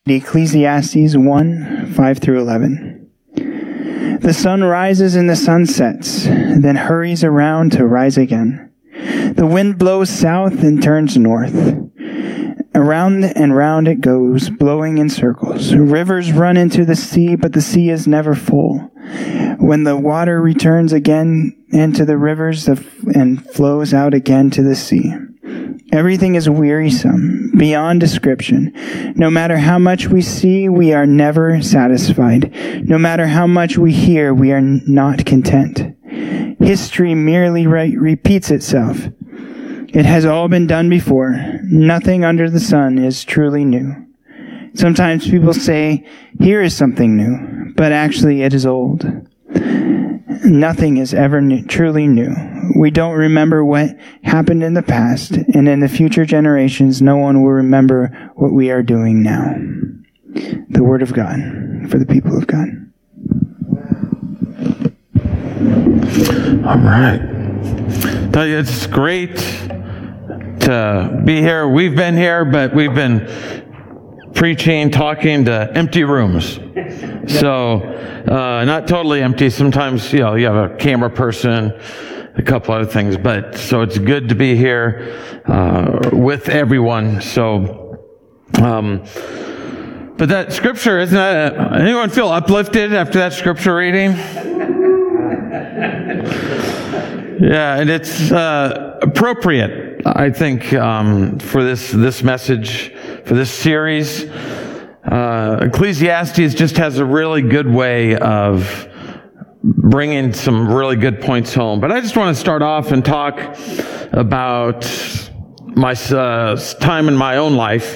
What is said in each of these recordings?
Ecclesiastes 1, 5 through 11. The sun rises and the sun sets, then hurries around to rise again. The wind blows south and turns north. Around and round it goes, blowing in circles. Rivers run into the sea, but the sea is never full. When the water returns again into the rivers and flows out again to the sea. Everything is wearisome, beyond description. No matter how much we see, we are never satisfied. No matter how much we hear, we are not content. History merely repeats itself. It has all been done before. Nothing under the sun is truly new. Sometimes people say, here is something new, but actually it is old. Nothing is ever truly new. We don't remember what happened in the past, and in the future generations, no one will remember what we are doing now. The Word of God for the people of God. All right. Tell you, it's great to be here. We've been here, but we've been preaching, talking to empty rooms. So, not totally empty. Sometimes, you have a camera person, a couple other things, but so it's good to be here with everyone. So, but that scripture, isn't that, anyone feel uplifted after that scripture reading? Yeah, and it's appropriate, I think, for this message, for this series. Ecclesiastes just has a really good way of bringing some really good points home. But I just want to start off and talk about my time in my own life.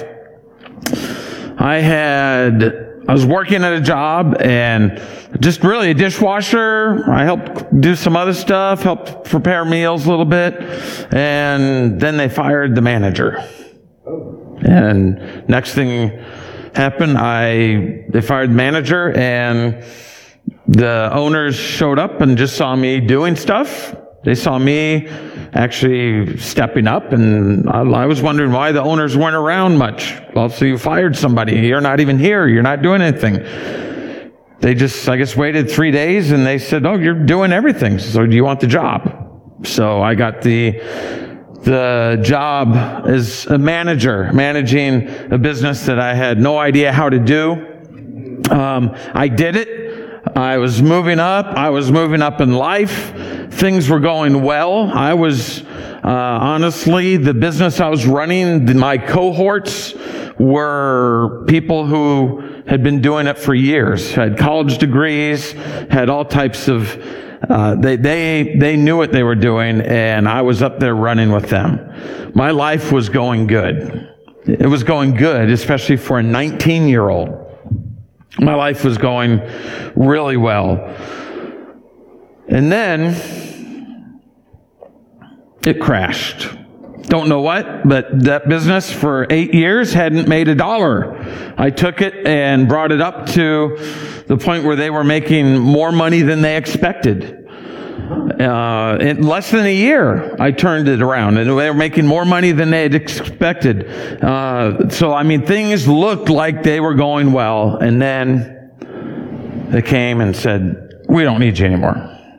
I was working at a job and just really a dishwasher. I helped do some other stuff, helped prepare meals a little bit. And then they fired the manager. And next thing happened, they fired the manager, and the owners showed up and just saw me doing stuff. They saw me actually stepping up, and I was wondering why the owners weren't around much. Well, so you fired somebody. You're not even here. You're not doing anything. They just, I guess, waited 3 days, and they said, oh, you're doing everything. So do you want the job? So I got the job as a manager, managing a business that I had no idea how to do. I did it. I was moving up in life. Things were going well. I was, honestly, the business I was running, my cohorts were people who had been doing it for years, had college degrees, had all types of, they knew what they were doing, and I was up there running with them. My life was going good. It was going good, especially for a 19-year-old. My life was going really well. And then it crashed. Don't know what, but that business for 8 years hadn't made $1. I took it and brought it up to the point where they were making more money than they expected. In less than a year, I turned it around, and they were making more money than they had expected. So, things looked like they were going well, and then they came and said, we don't need you anymore.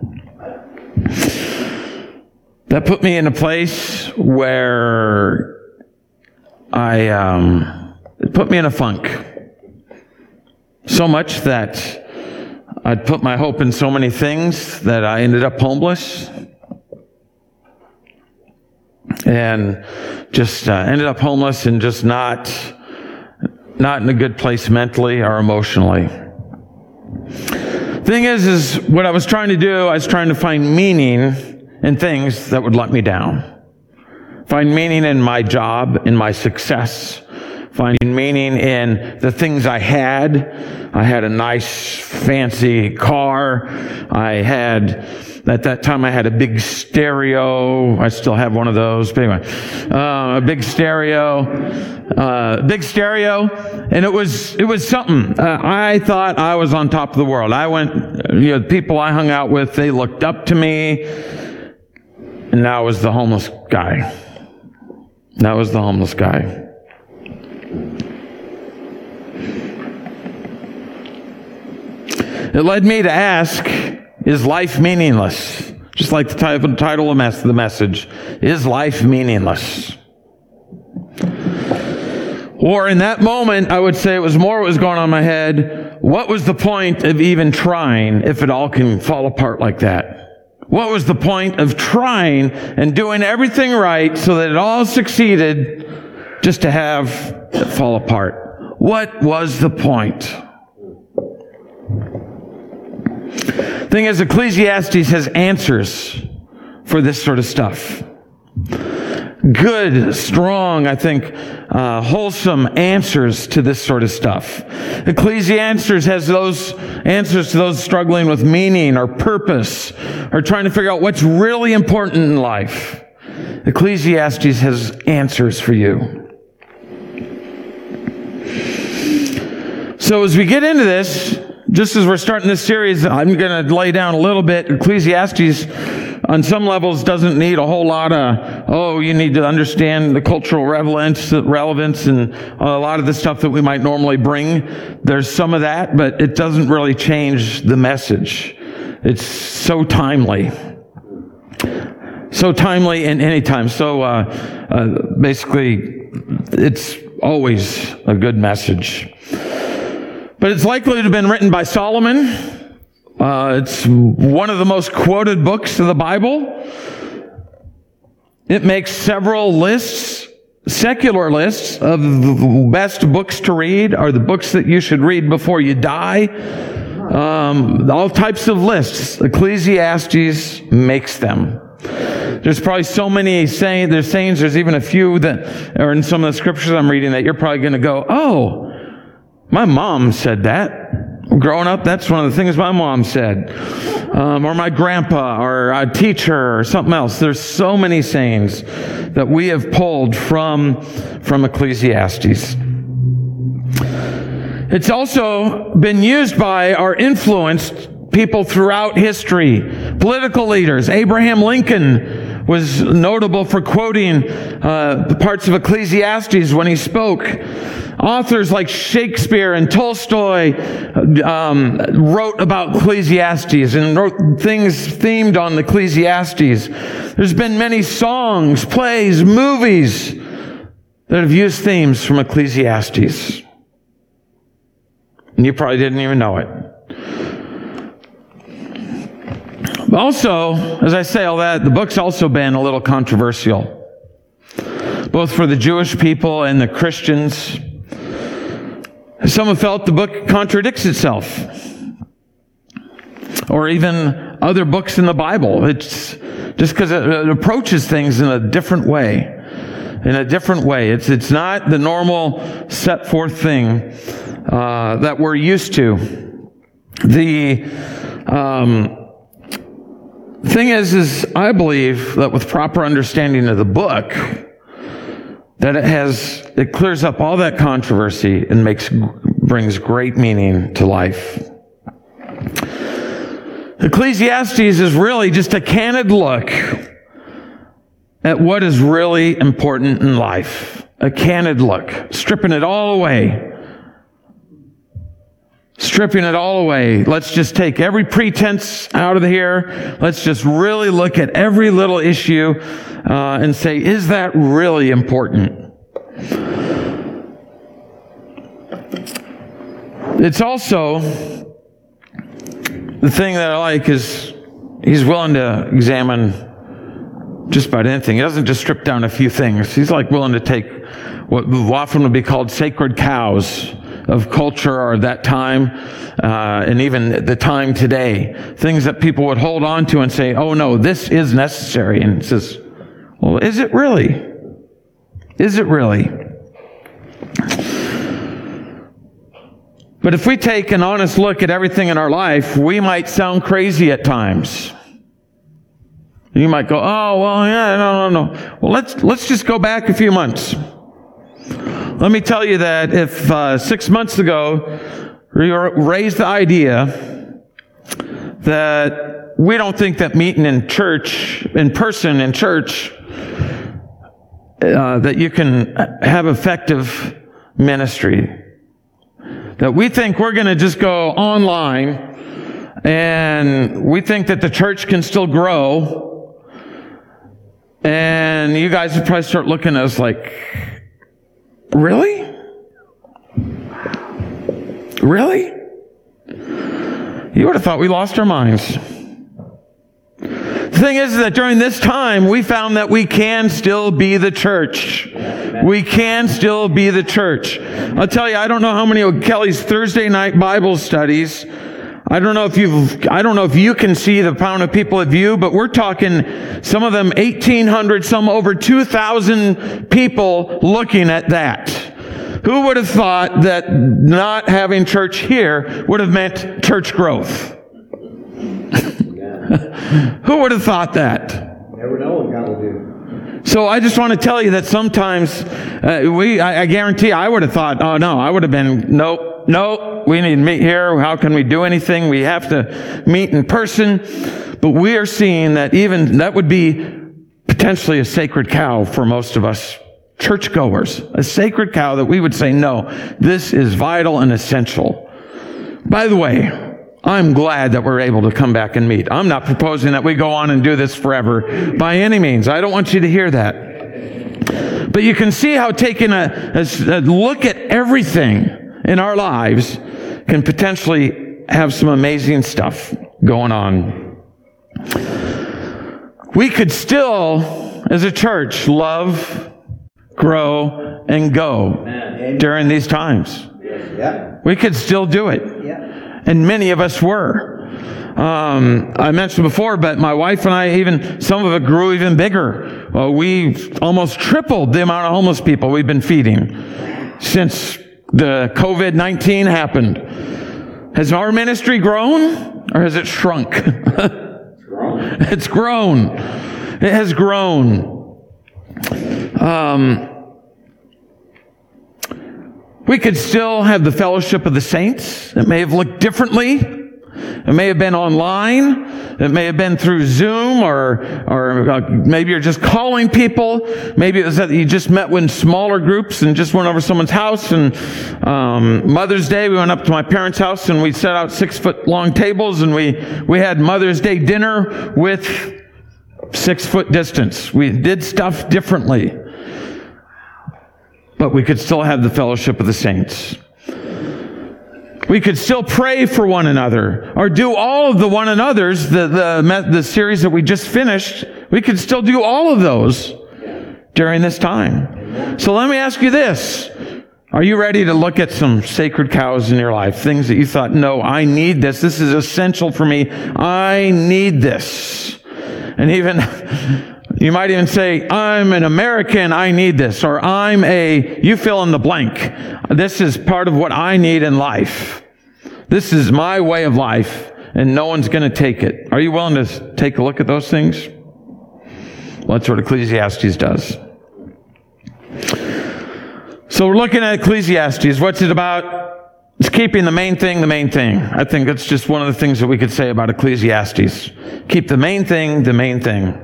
That put me in a place where it put me in a funk. So much that I'd put my hope in so many things that I ended up homeless. And just ended up homeless and just not in a good place mentally or emotionally. Thing is what I was trying to do, I was trying to find meaning in things that would let me down. Find meaning in my job, in my success. Finding meaning in the things I had. I had a nice, fancy car. At that time, I had a big stereo. I still have one of those. But anyway, a big stereo. And it was something. I thought I was on top of the world. The people I hung out with, they looked up to me. And now I was the homeless guy. It led me to ask, is life meaningless? Just like the title of the message, is life meaningless? Or in that moment, I would say it was more what was going on in my head. What was the point of even trying if it all can fall apart like that? What was the point of trying and doing everything right so that it all succeeded just to have it fall apart? What was the point? Thing is, Ecclesiastes has answers for this sort of stuff. Good, strong, I think, wholesome answers to this sort of stuff. Ecclesiastes has those answers to those struggling with meaning or purpose or trying to figure out what's really important in life. Ecclesiastes has answers for you. So as we get into this, just as we're starting this series, I'm going to lay down a little bit. Ecclesiastes, on some levels, doesn't need a whole lot of, you need to understand the cultural relevance and a lot of the stuff that we might normally bring. There's some of that, but it doesn't really change the message. It's so timely. So timely in any time. So basically, it's always a good message. But it's likely to have been written by Solomon. It's one of the most quoted books of the Bible. It makes several lists, secular lists, of the best books to read, or the books that you should read before you die. All types of lists. Ecclesiastes makes them. There's probably so many sayings. There's even a few that are in some of the scriptures I'm reading that you're probably going to go, oh, my mom said that. Growing up, that's one of the things my mom said. Or my grandpa, or a teacher, or something else. There's so many sayings that we have pulled from Ecclesiastes. It's also been used by or influenced people throughout history. Political leaders. Abraham Lincoln was notable for quoting parts of Ecclesiastes when he spoke. Authors like Shakespeare and Tolstoy wrote about Ecclesiastes and wrote things themed on Ecclesiastes. There's been many songs, plays, movies that have used themes from Ecclesiastes. And you probably didn't even know it. Also, as I say all that, the book's also been a little controversial, both for the Jewish people and the Christians. Some have felt the book contradicts itself, or even other books in the Bible. It's just because it approaches things in a different way. It's not the normal set forth thing that we're used to. The thing is I believe that with proper understanding of the book, that it clears up all that controversy and brings great meaning to life. Ecclesiastes is really just a candid look at what is really important in life. A candid look, stripping it all away. Let's just take every pretense out of here. Let's just really look at every little issue and say, is that really important? It's also, the thing that I like is he's willing to examine just about anything. He doesn't just strip down a few things. He's like willing to take what often would be called sacred cows of culture or that time, and even the time today. Things that people would hold on to and say, oh no, this is necessary. And it says, well, is it really? Is it really? But if we take an honest look at everything in our life, we might sound crazy at times. You might go, oh, well, yeah, no. Well, let's just go back a few months. Let me tell you that if 6 months ago we raised the idea that we don't think that meeting in person in church, that you can have effective ministry. That we think we're going to just go online And we think that the church can still grow. And you guys would probably start looking at us like, really? Really? You would have thought we lost our minds. The thing is that during this time, we found that we can still be the church. We can still be the church. I'll tell you, I don't know how many of Kelly's Thursday night Bible studies. I don't know if you can see the amount of people at View, but we're talking some of them 1,800, some over 2,000 people looking at that. Who would have thought that not having church here would have meant church growth? Who would have thought that? Never know what God will do. So I just want to tell you that sometimes I guarantee I would have thought, oh no, I would have been, nope, we need to meet here. How can we do anything? We have to meet in person. But we are seeing that even that would be potentially a sacred cow for most of us churchgoers, a sacred cow that we would say, no, this is vital and essential. By the way, I'm glad that we're able to come back and meet. I'm not proposing that we go on and do this forever by any means. I don't want you to hear that. But you can see how taking a look at everything in our lives can potentially have some amazing stuff going on. We could still, as a church, love, grow, and go during these times. We could still do it. And many of us were. I mentioned before, but my wife and I, some of it grew even bigger. We almost tripled the amount of homeless people we've been feeding since the COVID-19 happened. Has our ministry grown or has it shrunk? It's grown. It has grown. We could still have the fellowship of the saints. It may have looked differently. It may have been online. It may have been through Zoom or maybe you're just calling people. Maybe it was that you just met in smaller groups and just went over someone's house. And Mother's Day, we went up to my parents' house and we set out 6-foot-long tables and we had Mother's Day dinner with 6-foot distance. We did stuff differently. But we could still have the fellowship of the saints. We could still pray for one another, or do all of the one another's, the series that we just finished. We could still do all of those during this time. So let me ask you this. Are you ready to look at some sacred cows in your life? Things that you thought, no, I need this. This is essential for me. I need this. And even... you might even say, I'm an American, I need this. Or you fill in the blank. This is part of what I need in life. This is my way of life, and no one's going to take it. Are you willing to take a look at those things? Well, that's what Ecclesiastes does. So we're looking at Ecclesiastes. What's it about? It's keeping the main thing the main thing. I think that's just one of the things that we could say about Ecclesiastes. Keep the main thing the main thing.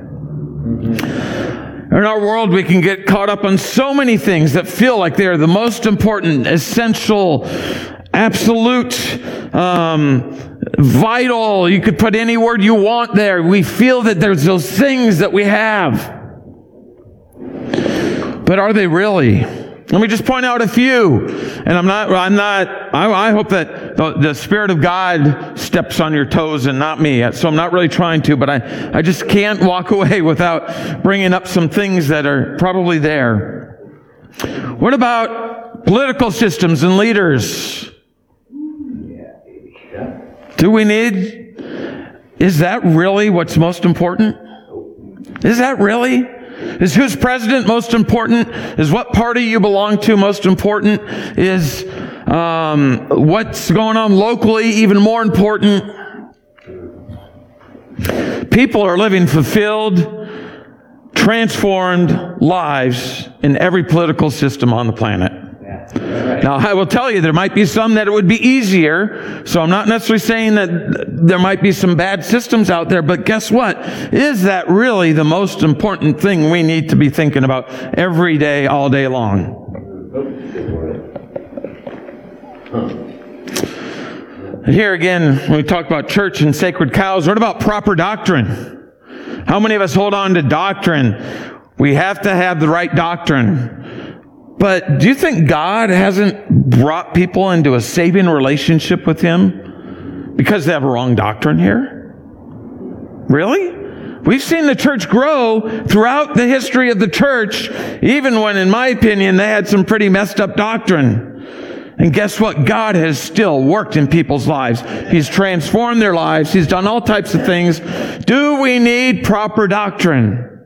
In our world, we can get caught up on so many things that feel like they are the most important, essential, absolute, vital. You could put any word you want there. We feel that there's those things that we have. But are they really? Let me just point out a few. And I hope that the Spirit of God steps on your toes and not me. So I'm not really trying to, but I just can't walk away without bringing up some things that are probably there. What about political systems and leaders? Do we need? Is that really what's most important? Is that really? Is who's president most important? Is what party you belong to most important? Is what's going on locally even more important? People are living fulfilled, transformed lives in every political system on the planet. Now, I will tell you, there might be some that it would be easier, so I'm not necessarily saying that there might be some bad systems out there, but guess what? Is that really the most important thing we need to be thinking about every day, all day long? Here again, when we talk about church and sacred cows, what about proper doctrine? How many of us hold on to doctrine? We have to have the right doctrine. But do you think God hasn't brought people into a saving relationship with Him because they have a wrong doctrine here? Really? We've seen the church grow throughout the history of the church, even when, in my opinion, they had some pretty messed up doctrine. And guess what? God has still worked in people's lives. He's transformed their lives. He's done all types of things. Do we need proper doctrine?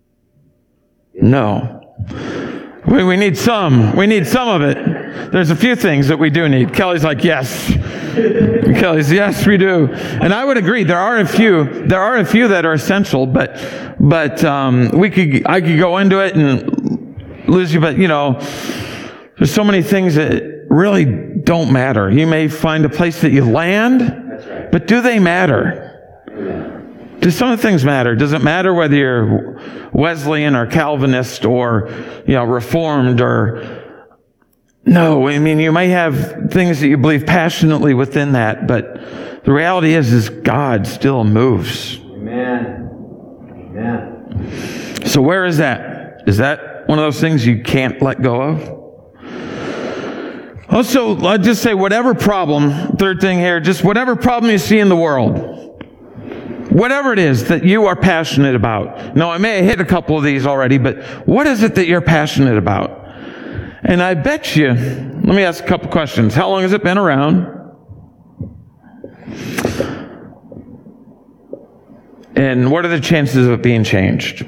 No. We need some. We need some of it. There's a few things that we do need. Kelly's like, yes. Kelly's, yes, we do. And I would agree. There are a few that are essential, but I could go into it and lose you, but there's so many things that really don't matter. You may find a place that you land, That's right. but do they matter? Amen. Do some of the things matter? Does it matter whether you're Wesleyan or Calvinist or, Reformed or... No, I mean, you may have things that you believe passionately within that, but the reality is God still moves. Amen. Amen. So where is that? Is that one of those things you can't let go of? Also, I'll just say whatever problem, third thing here, just whatever problem you see in the world, whatever it is that you are passionate about. Now, I may have hit a couple of these already, but what is it that you're passionate about? And I bet you, let me ask a couple questions. How long has it been around? And what are the chances of it being changed?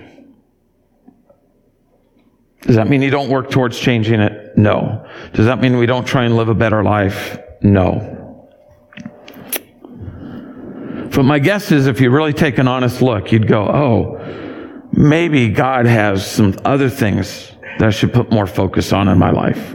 Does that mean you don't work towards changing it? No. Does that mean we don't try and live a better life? No. But my guess is if you really take an honest look, you'd go, oh, maybe God has some other things that I should put more focus on in my life.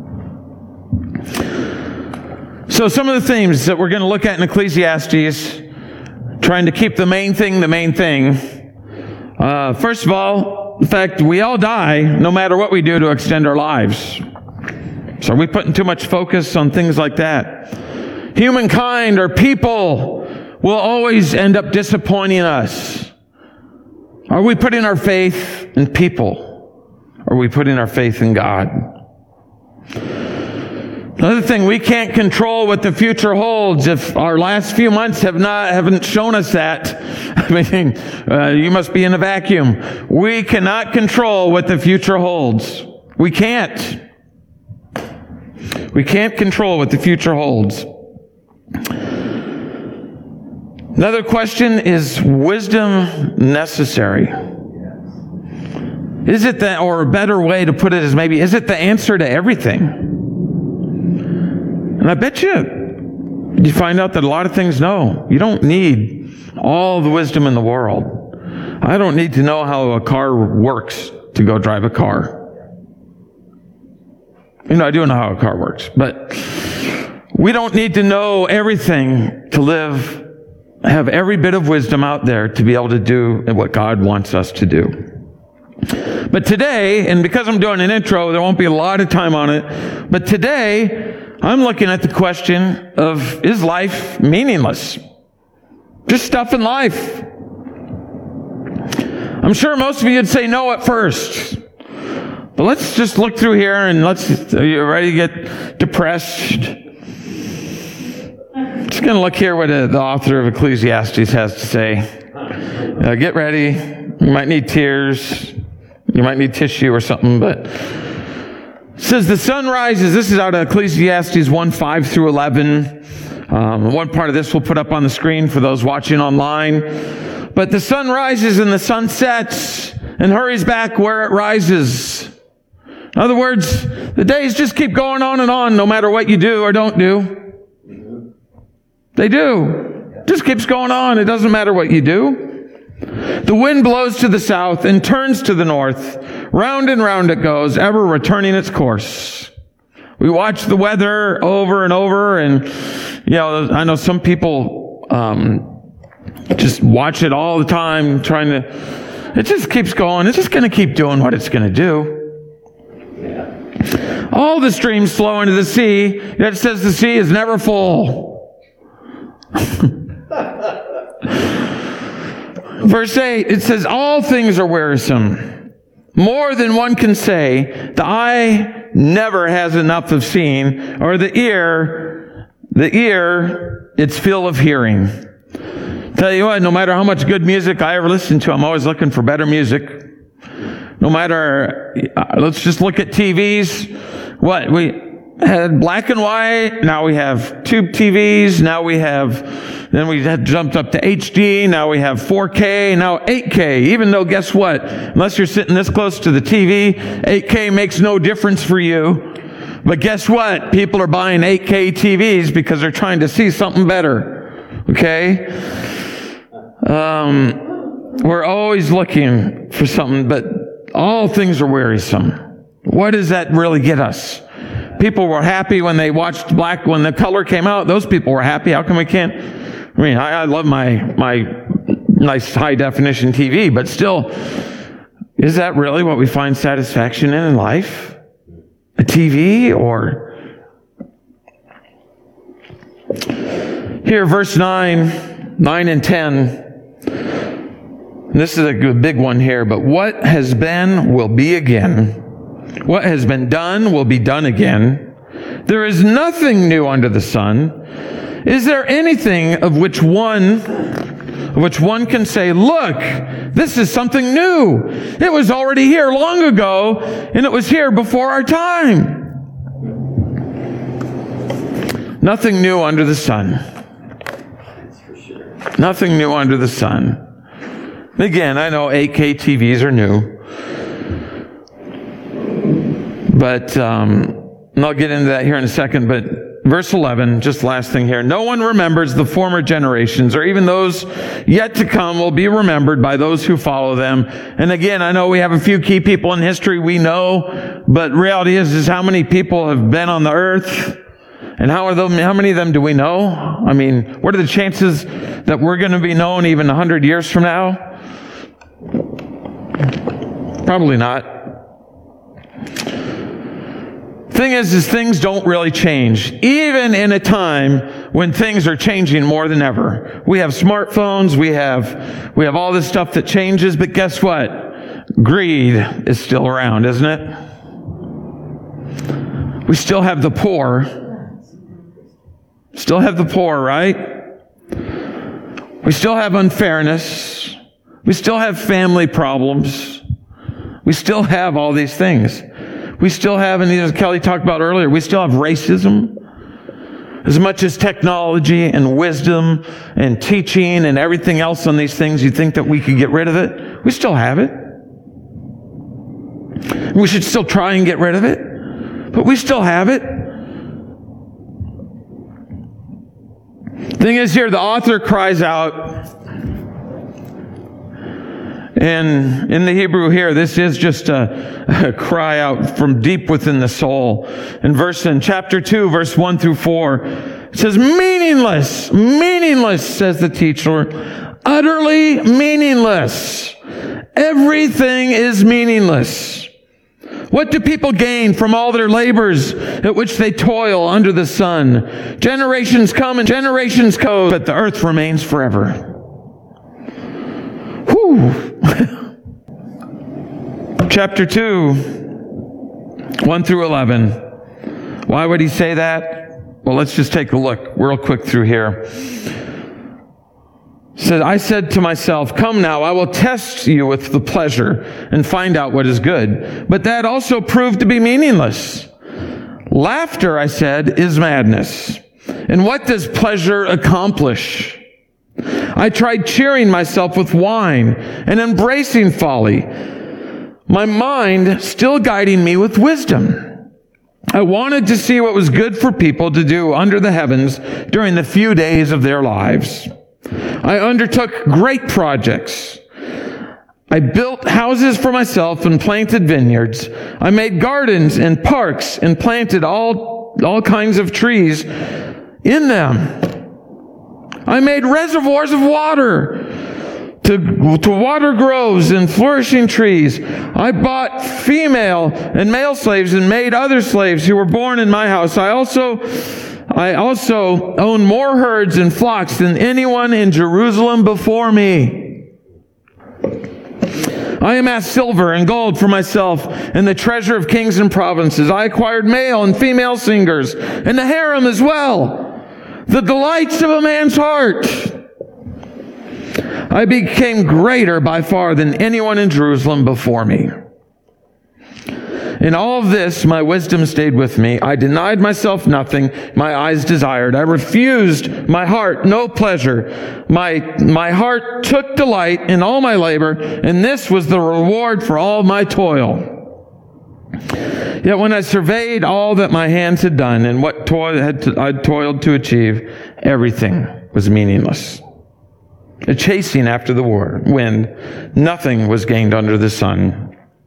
So some of the themes that we're going to look at in Ecclesiastes, trying to keep the main thing the main thing. First of all, the fact we all die no matter what we do to extend our lives. So are we putting too much focus on things like that? Humankind or people will always end up disappointing us. Are we putting our faith in people? Or are we putting our faith in God? Another thing, we can't control what the future holds. If our last few months haven't shown us that, I mean, you must be in a vacuum. We cannot control what the future holds. We can't. We can't control what the future holds. Another question, is wisdom necessary? Is it that, or a better way to put it is maybe, is it the answer to everything? And I bet you find out that a lot of things, no. You don't need all the wisdom in the world. I don't need to know how a car works to go drive a car. I do know how a car works, but we don't need to know everything to have every bit of wisdom out there to be able to do what God wants us to do. But today, and because I'm doing an intro, there won't be a lot of time on it, but today, I'm looking at the question of, is life meaningless? Just stuff in life. I'm sure most of you would say no at first. But let's just look through here and are you ready to get depressed? Just going to look here what the author of Ecclesiastes has to say. Get ready. You might need tears. You might need tissue or something, but it says the sun rises. This is out of Ecclesiastes 1:5 through 11. One part of this we'll put up on the screen for those watching online. But the sun rises and the sun sets and hurries back where it rises. In other words, the days just keep going on and on no matter what you do or don't do. They do. It just keeps going on. It doesn't matter what you do. The wind blows to the south and turns to the north. Round and round it goes, ever returning its course. We watch the weather over and over, and, I know some people just watch it all the time, it just keeps going. It's just going to keep doing what it's going to do. All the streams flow into the sea, yet it says the sea is never full. Verse 8, it says, all things are wearisome. More than one can say. The eye never has enough of seeing, or the ear, it's full of hearing. Tell you what, no matter how much good music I ever listen to, I'm always looking for better music. No matter, let's just look at TVs. What, we had black and white, now we have tube TVs, then we had jumped up to HD, now we have 4K, now 8K, even though guess what? Unless you're sitting this close to the TV, 8K makes no difference for you. But guess what? People are buying 8K TVs because they're trying to see something better. Okay? We're always looking for something, but all things are wearisome. What does that really get us? People were happy when they watched when the color came out. Those people were happy. How come we can't? I mean, I love my nice high definition TV, but still, is that really what we find satisfaction in life? A TV or? Here, verse 9 and 10. This is a good big one here, but what has been will be again. What has been done will be done again. There is nothing new under the sun. Is there anything of which one can say, look, this is something new. It was already here long ago, and it was here before our time. Nothing new under the sun. Nothing new under the sun. Again, I know 8K TVs are new. But, and I'll get into that here in a second, but verse 11, just last thing here. No one remembers the former generations, or even those yet to come will be remembered by those who follow them. And again, I know we have a few key people in history we know, but reality is how many people have been on the earth? And how many of them do we know? I mean, what are the chances that we're going to be known even 100 years from now? Probably not. Thing is things don't really change. Even in a time when things are changing more than ever. We have smartphones, we have all this stuff that changes, but guess what? Greed is still around, isn't it? We still have the poor. Still have the poor, right? We still have unfairness. We still have family problems. We still have all these things. We still have, and as Kelly talked about earlier, we still have racism. As much as technology and wisdom and teaching and everything else on these things, you think that we could get rid of it? We still have it. We should still try and get rid of it. But we still have it. Thing is here, the author cries out, and in the Hebrew here, this is just a cry out from deep within the soul. In chapter 2, verse 1 through 4, it says, meaningless, meaningless, says the teacher, utterly meaningless. Everything is meaningless. What do people gain from all their labors at which they toil under the sun? Generations come and generations go, but the earth remains forever. Whew. Chapter 2, 1 through 11. Why would he say that? Well, let's just take a look real quick through here. Said, I said to myself, come now, I will test you with the pleasure and find out what is good. But that also proved to be meaningless. Laughter, I said, is madness. And what does pleasure accomplish? I tried cheering myself with wine and embracing folly, my mind still guiding me with wisdom. I wanted to see what was good for people to do under the heavens during the few days of their lives. I undertook great projects. I built houses for myself and planted vineyards. I made gardens and parks and planted all kinds of trees in them. I made reservoirs of water to water groves and flourishing trees. I bought female and male slaves and made other slaves who were born in my house. I I also own more herds and flocks than anyone in Jerusalem before me. I amassed silver and gold for myself and the treasure of kings and provinces. I acquired male and female singers and the harem as well, the delights of a man's heart. I became greater by far than anyone in Jerusalem before me. In all of this, my wisdom stayed with me. I denied myself nothing my eyes desired. I refused my heart no pleasure. My heart took delight in all my labor, and this was the reward for all my toil. Yet when I surveyed all that my hands had done and what I'd toiled to achieve, everything was meaningless. A chasing after the wind, nothing was gained under the sun.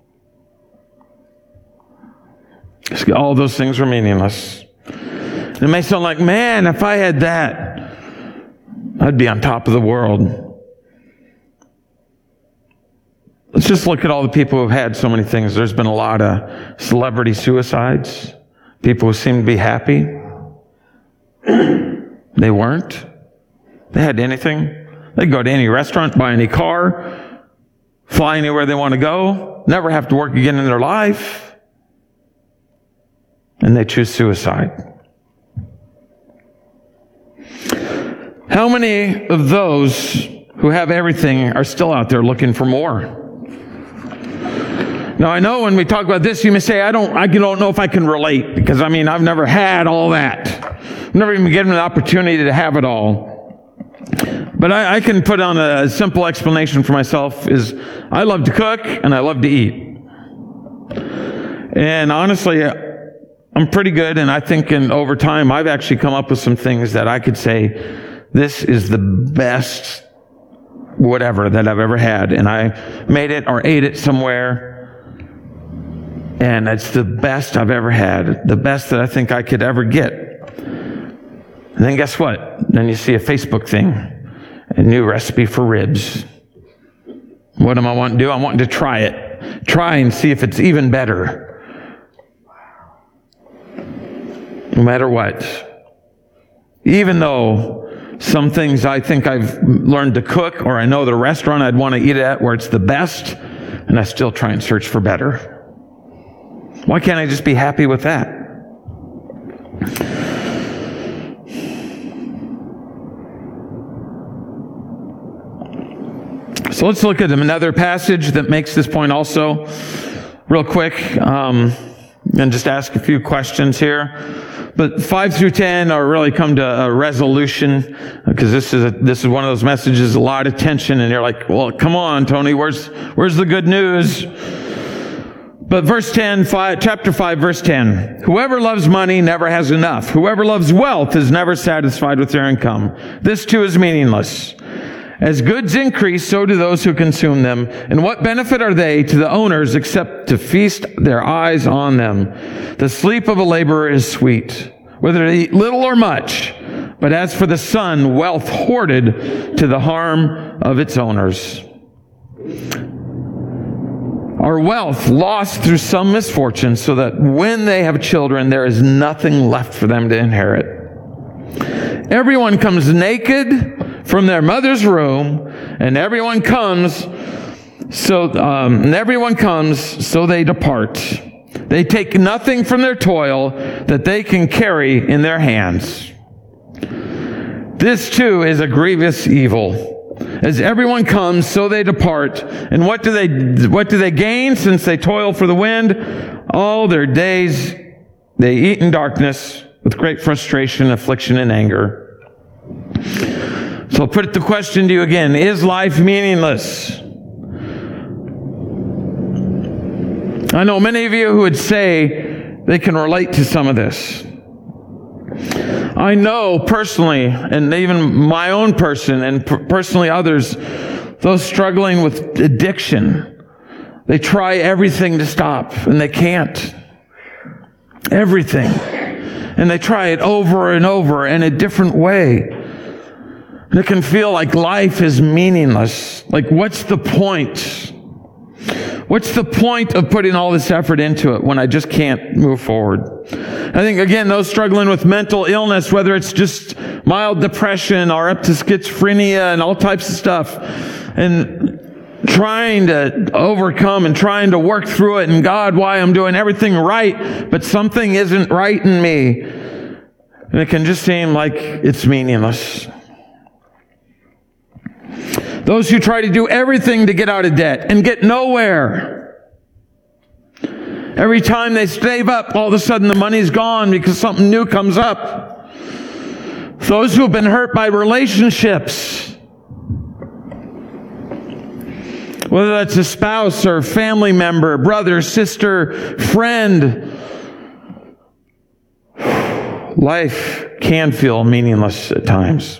All those things were meaningless. It may sound like, man, if I had that, I'd be on top of the world. Let's just look at all the people who have had so many things. There's been a lot of celebrity suicides, people who seem to be happy. They weren't. They had anything. They go to any restaurant, buy any car, fly anywhere they want to go, never have to work again in their life. And they choose suicide. How many of those who have everything are still out there looking for more? Now, I know when we talk about this, you may say, I don't know if I can relate, because I've never had all that. I've never even given an opportunity to have it all. But I can put on a simple explanation for myself is I love to cook and I love to eat. And honestly, I'm pretty good, and I think over time I've actually come up with some things that I could say, this is the best whatever that I've ever had. And I made it or ate it somewhere, and it's the best I've ever had, the best that I think I could ever get. And then guess what? Then you see a Facebook thing, a new recipe for ribs. What am I wanting to do? I'm wanting to try it. Try and see if it's even better. No matter what. Even though some things I think I've learned to cook, or I know the restaurant I'd want to eat at where it's the best, and I still try and search for better. Why can't I just be happy with that? So let's look at another passage that makes this point also real quick, and just ask a few questions here. But 5 through 10 are really come to a resolution, because this is one of those messages, a lot of tension, and you're like, well, come on, Tony, where's the good news? But chapter 5, verse 10, whoever loves money never has enough. Whoever loves wealth is never satisfied with their income. This too is meaningless. As goods increase, so do those who consume them. And what benefit are they to the owners except to feast their eyes on them? The sleep of a laborer is sweet, whether they eat little or much. But as for the son, wealth hoarded to the harm of its owners. Our wealth lost through some misfortune, so that when they have children, there is nothing left for them to inherit. Everyone comes naked from their mother's womb, and everyone comes so they depart. They take nothing from their toil that they can carry in their hands. This too is a grievous evil. As everyone comes, so they depart. And what do they gain since they toil for the wind? All their days they eat in darkness with great frustration, affliction, and anger. So I'll put the question to you again. Is life meaningless? I know many of you who would say they can relate to some of this. I know personally, and even my own person, and personally others, those struggling with addiction, they try everything to stop, and they can't. Everything. And they try it over and over in a different way. And it can feel like life is meaningless. Like, what's the point? What's the point of putting all this effort into it when I just can't move forward? I think, again, those struggling with mental illness, whether it's just mild depression or up to schizophrenia and all types of stuff, and trying to overcome and trying to work through it, and God, why I'm doing everything right, but something isn't right in me. And it can just seem like it's meaningless. Those who try to do everything to get out of debt and get nowhere. Every time they save up, all of a sudden the money's gone because something new comes up. Those who have been hurt by relationships, whether that's a spouse or family member, brother, sister, friend, life can feel meaningless at times.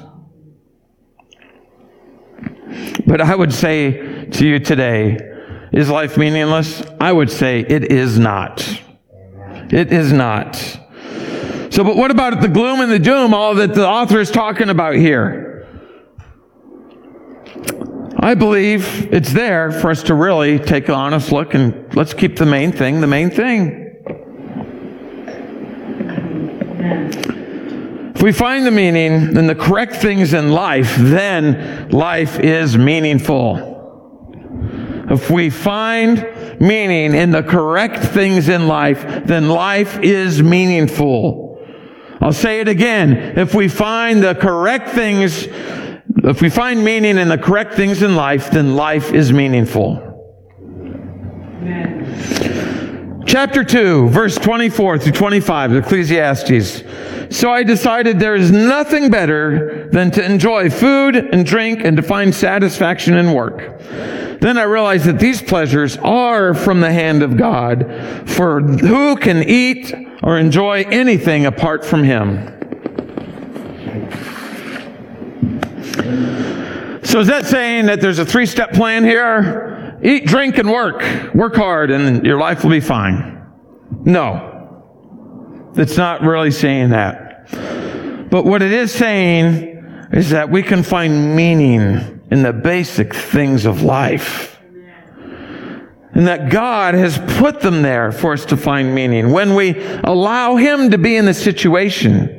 But I would say to you today, is life meaningless? I would say it is not. It is not. So, but what about the gloom and the doom, all that the author is talking about here? I believe it's there for us to really take an honest look, and let's keep the main thing the main thing. If we find the meaning in the correct things in life, then life is meaningful. If we find meaning in the correct things in life, then life is meaningful. I'll say it again. If we find the correct things, if we find meaning in the correct things in life, then life is meaningful. Amen. Chapter 2, verse 24 through 25 of Ecclesiastes. So I decided there is nothing better than to enjoy food and drink and to find satisfaction in work. Then I realized that these pleasures are from the hand of God, for who can eat or enjoy anything apart from Him? So is that saying that there's a 3-step plan here? Eat, drink, and work. Work hard and your life will be fine. No. It's not really saying that. But what it is saying is that we can find meaning in the basic things of life. And that God has put them there for us to find meaning. When we allow Him to be in the situation,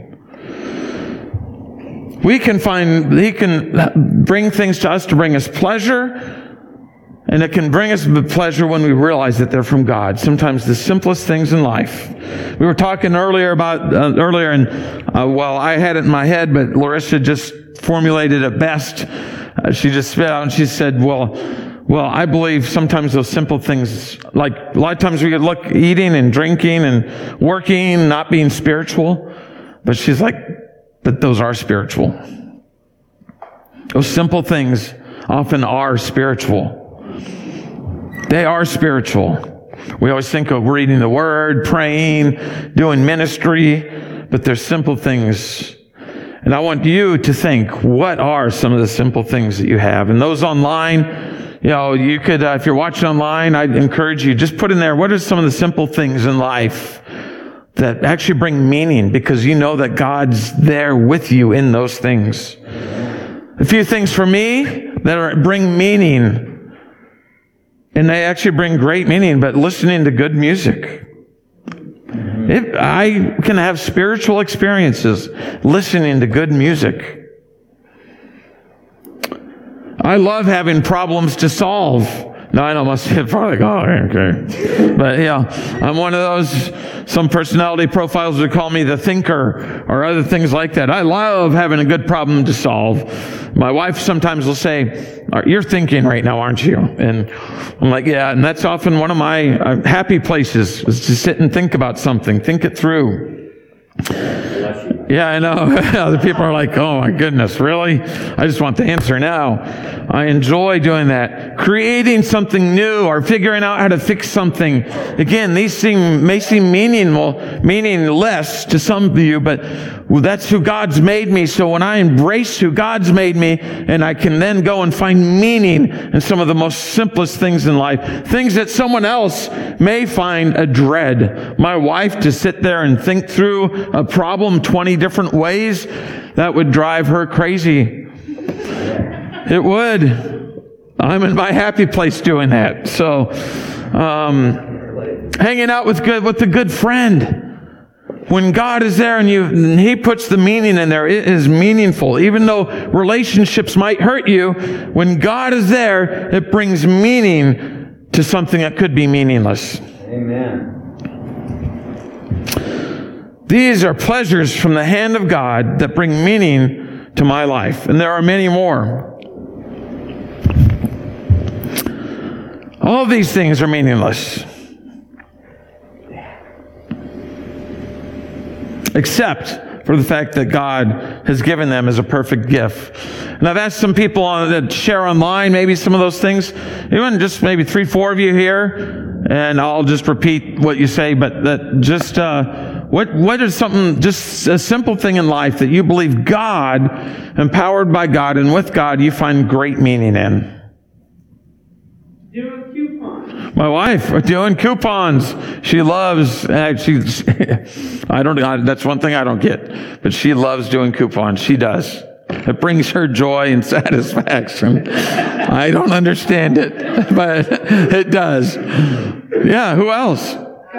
He can bring things to us to bring us pleasure. And it can bring us pleasure when we realize that they're from God. Sometimes the simplest things in life. We were talking earlier, and I had it in my head, but Larissa just formulated it best. She just spit out and she said, well, I believe sometimes those simple things, like a lot of times we could look eating and drinking and working, not being spiritual. But she's like, but those are spiritual. Those simple things often are spiritual. They are spiritual. We always think of reading the Word, praying, doing ministry, but they're simple things. And I want you to think, what are some of the simple things that you have? And those online, you could, if you're watching online, I'd encourage you, just put in there, what are some of the simple things in life that actually bring meaning, because you know that God's there with you in those things. A few things for me that bring meaning. And they actually bring great meaning, but listening to good music. I can have spiritual experiences listening to good music. I love having problems to solve. Now, I know most people are probably like, oh, okay. But I'm one of those, some personality profiles would call me the thinker or other things like that. I love having a good problem to solve. My wife sometimes will say, you're thinking right now, aren't you? And I'm like, yeah. And that's often one of my happy places, is to sit and think about something, think it through. Yeah, I know. Other people are like, oh my goodness, really? I just want the answer now. I enjoy doing that. Creating something new or figuring out how to fix something. Again, these may seem meaningless to some of you, but that's who God's made me. So when I embrace who God's made me, and I can then go and find meaning in some of the most simplest things in life, things that someone else may find a dread. My wife, to sit there and think through a problem 20 different ways, that would drive her crazy. It would. I'm in my happy place doing that. So Hanging out with a good friend. When God is there and He puts the meaning in there, it is meaningful. Even though relationships might hurt you, when God is there, it brings meaning to something that could be meaningless. Amen. These are pleasures from the hand of God that bring meaning to my life. And there are many more. All of these things are meaningless. Except for the fact that God has given them as a perfect gift. And I've asked some people that share online maybe some of those things. Even just maybe 3-4 of you here, and I'll just repeat what you say, but that just what is something, just a simple thing in life that you believe God, empowered by God and with God, you find great meaning in? Doing coupons. My wife, doing coupons. She loves, that's one thing I don't get, but she loves doing coupons. She does. It brings her joy and satisfaction. I don't understand it, but it does. Yeah, who else?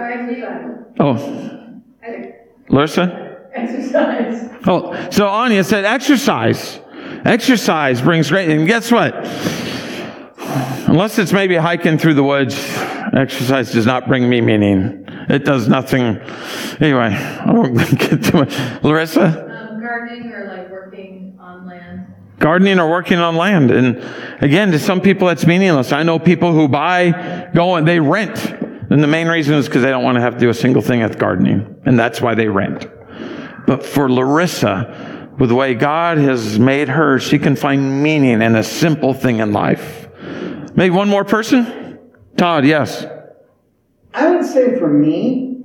Oh, Larissa? Exercise. Oh, so Anya said exercise. Exercise brings great, and guess what? Unless it's maybe hiking through the woods, exercise does not bring me meaning. It does nothing. Anyway, I won't get too much. Larissa? Gardening or like working on land. Gardening or working on land. And again, to some people that's meaningless. I know people who they rent. And the main reason is because they don't want to have to do a single thing with gardening. And that's why they rent. But for Larissa, with the way God has made her, she can find meaning in a simple thing in life. Maybe one more person? Todd, yes. I would say for me,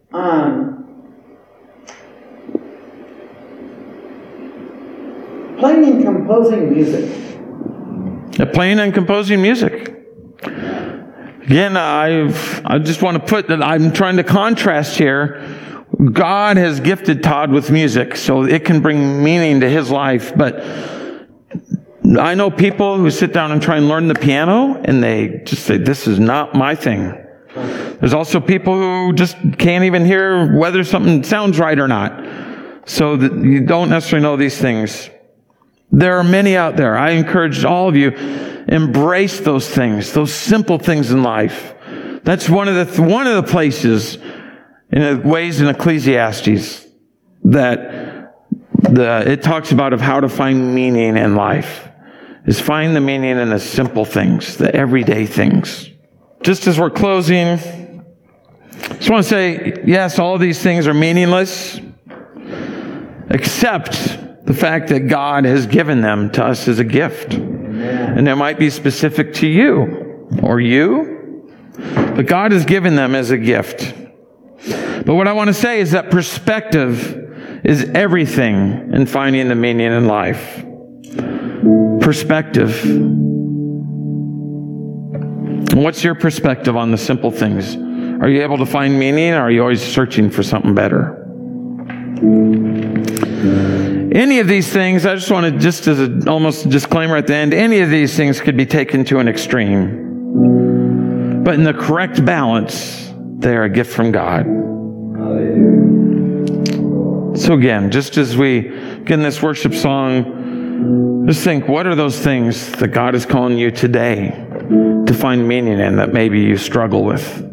playing and composing music. Playing and composing music. Again, I just want to put that I'm trying to contrast here. God has gifted Todd with music, so it can bring meaning to his life, but I know people who sit down and try and learn the piano, and they just say, this is not my thing. There's also people who just can't even hear whether something sounds right or not. So that you don't necessarily know these things. There are many out there. I encourage all of you, embrace those things, those simple things in life. That's one of the places, in ways in Ecclesiastes, that it talks about of how to find meaning in life. Is find the meaning in the simple things, the everyday things. Just as we're closing, I just want to say, yes, all of these things are meaningless, except the fact that God has given them to us as a gift. Amen. And they might be specific to you, or you, but God has given them as a gift. But what I want to say is that perspective is everything in finding the meaning in life. Perspective. What's your perspective on the simple things? Are you able to find meaning, or are you always searching for something better? Any of these things, I just want to, just as almost a disclaimer at the end, any of these things could be taken to an extreme. But in the correct balance, they are a gift from God. So again, just as we get in this worship song, just think, what are those things that God is calling you today to find meaning in that maybe you struggle with?